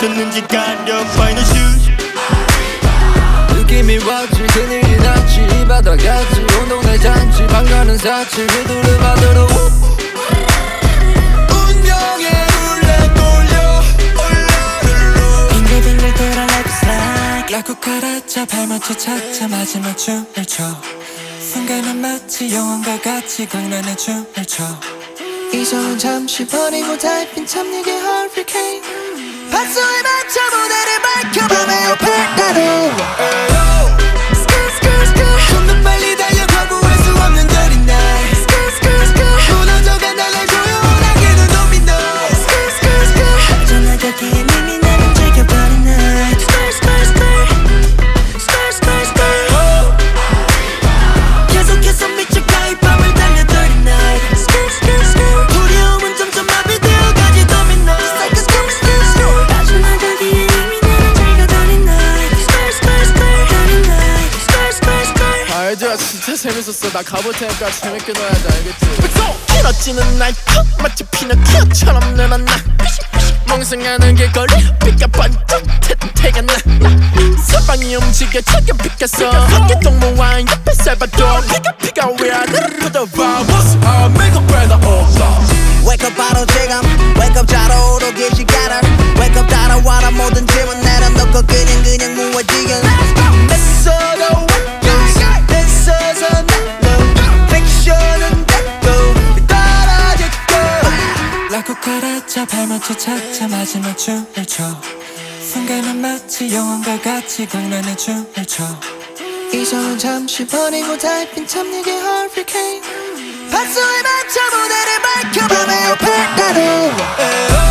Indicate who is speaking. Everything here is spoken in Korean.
Speaker 1: 맞췄는지 가려 Final shoes
Speaker 2: 느낌이 왔지 그늘이 났지 이 바다 같지 운동회 잔치 방가는 사치 휘두르 받으러 운명의 룰렛 돌려 올라르르
Speaker 3: 빙글빙글 돌아 life is like
Speaker 2: 라쿠카라차 발맞춰 차차 마지막 춤을 춰 순간은 마치 영원과 같이 광란의 춤을 춰 이성은 잠시 버리고 달빛 참내게 hurricane 박수에 맞춰 무대를 밝혀 밤의 옆에 나를 손도 빨리 달려 거부할 수 없는 dirty night 무너져간 날날 조용하게는 도미노
Speaker 3: 전화기에 이미 나는 즐겨버린 night 계속해서 미쳐가 이 밤을 달려 dirty night 두려움은 점점 마비되어가지 도미노 전화기에 이미 나는 즐겨 dirty night
Speaker 2: 알죠 진짜 재밌었어 나 가볼 테니까 재밌게 놀아야지 알겠지
Speaker 1: 길어지는 날 마치 피노키오처럼 늘어나 멍성하는 길거리 빛과 반짝 태가 나 사방이 움직여 차게 비켜서 함께 동무와인 옆에 살바도 피가 위아래로 뻗어봐 What's up? make a better
Speaker 4: Wake up 바로 지금 Wake up 자러 오르기 시간을 Wake up 따라와라 모든 짐은 내려놓고 그냥 무너지긴 냈어도 애써서 나도 픽션은 됐고 떨어졌고
Speaker 2: 라쿠카라차 발맞춰 차차 마지막 춤을 춰 순간은 마치 영원과 같이 광란의 춤을 춰 이성은 잠시 버리고 달빛 참내게 hurricane 박수에 맞춰 무대를 밝혀 밤의 옆에 나를